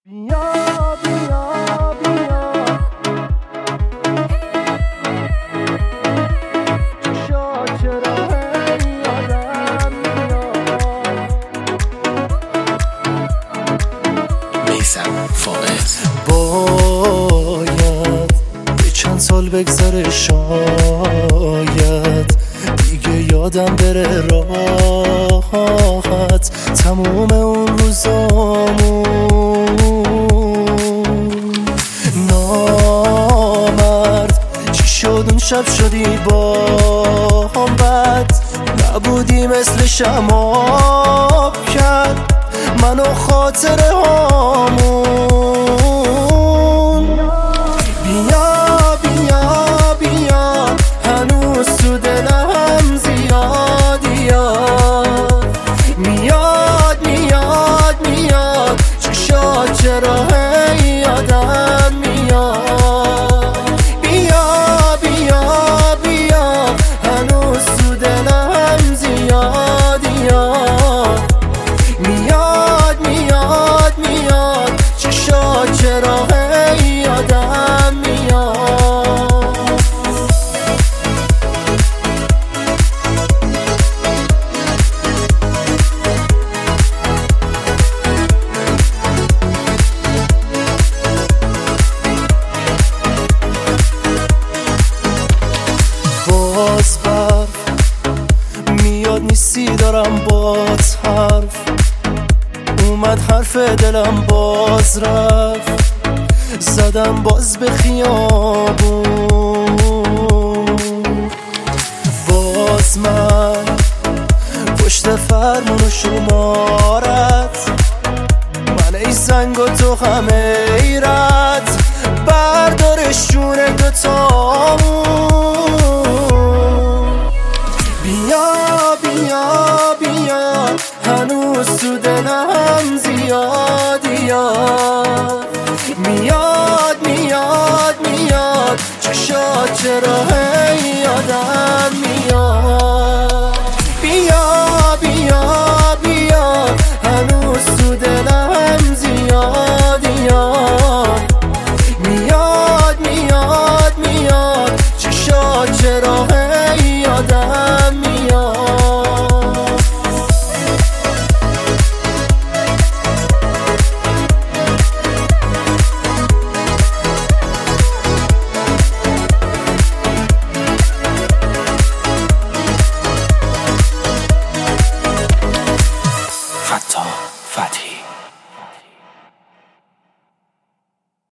بیا بیا بیا چشا چرا هی یادم میاد میثم فائز. باید یه چند سال بگذره شاید دیگه یادم بره راحت تموم اون روزامون. نامرد چی شد اون شب شدی با هم بد نبودی مثل شماب کرد منو خاطره هامون. بیا بیا بیا هنوز تو دلم زیادی یاد میاد میاد میاد چشات چرا هی یادم میاد. بیا بیا بیا هنوز تو دلم زیادی یاد میاد میاد میاد چشات چرا هی یادم میاد. باز برف میاد نیستی دارم باز حرف اومد حرف دلم باز رفت زدم باز به خیابون. باز من پشت فرمون و شمارت من ای سنگ و تو همه ایرت بردارش جون دوتامون. بیا بیا بیا هنوز تو دلم زیادی یاد میاد میاد میاد چشات چرا هی یادم میاد. بیا بیا